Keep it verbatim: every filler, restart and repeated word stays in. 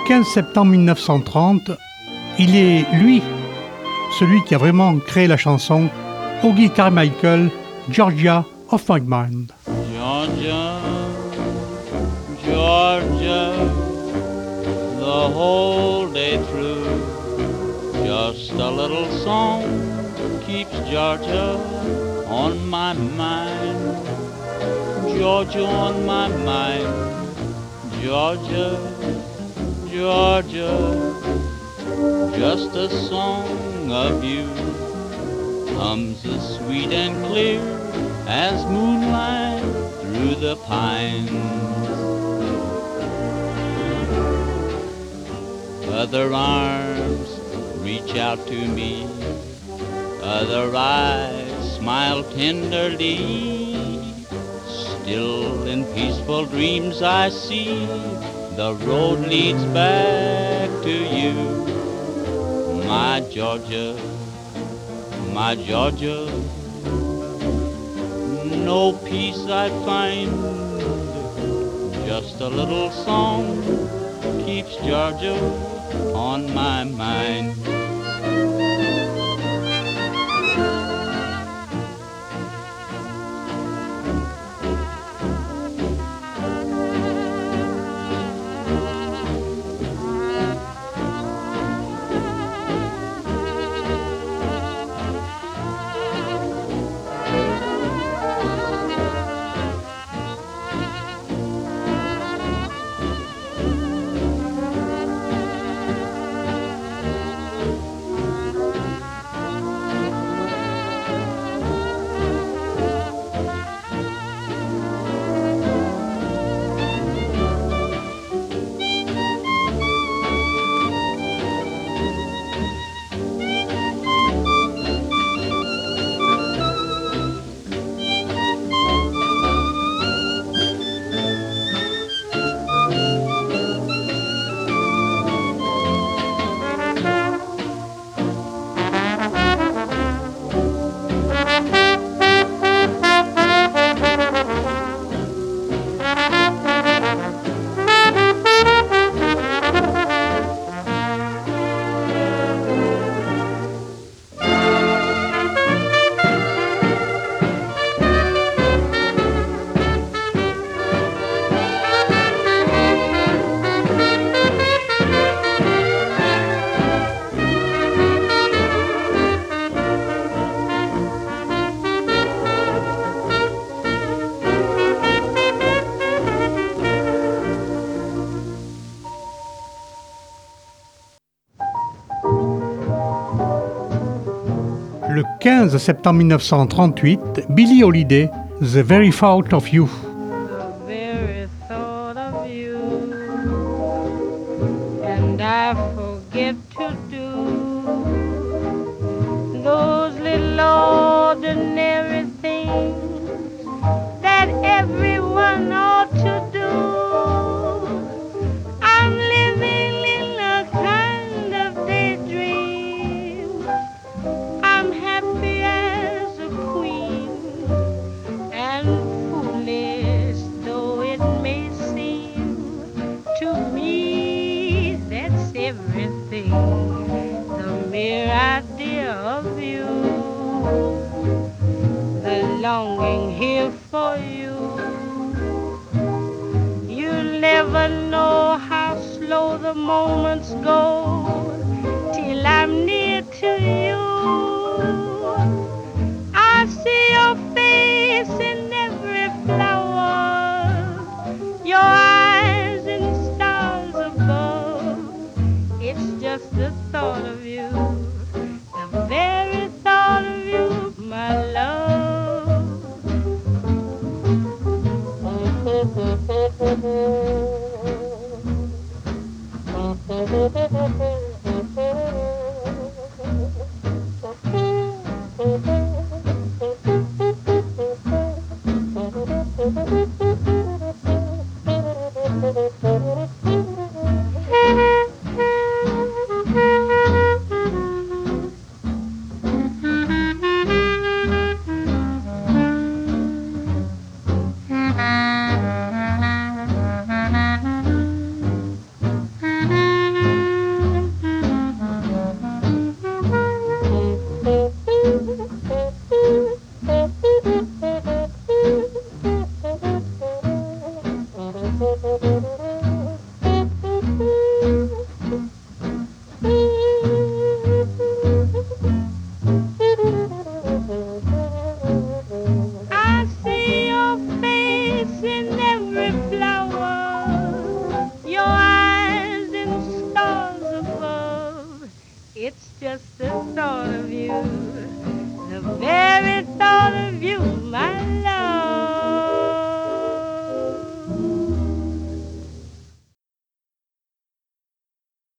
quinze septembre mille neuf cent trente, il est, lui, celui qui a vraiment créé la chanson, Ogie Carmichael, Georgia of My Mind. Georgia, Georgia, the whole day through, just a little song keeps Georgia on my mind. Georgia on my mind, Georgia, Georgia, just a song of you comes as sweet and clear as moonlight through the pines. Other arms reach out to me, other eyes smile tenderly. Still in peaceful dreams I see the road leads back to you. My Georgia, my Georgia, no peace I find, just a little song keeps Georgia on my mind. Le quinze septembre mille neuf cent trente-huit, Billie Holiday, The Very Thought of You. The very thought of you, and I forget to do those little ordinary things that everyone ought to do. I'm living in a kind of daydream. I'm happy as a queen, and foolish though it may seem to me, that's everything. The mere idea of you, the longing here for you. You'll never know how slow the moments go till I'm near to you. I see your face in every flower, your eyes in stars above. It's just the thought of you, the very thought of you, my love. It's just the thought of you, the very thought of you, my love.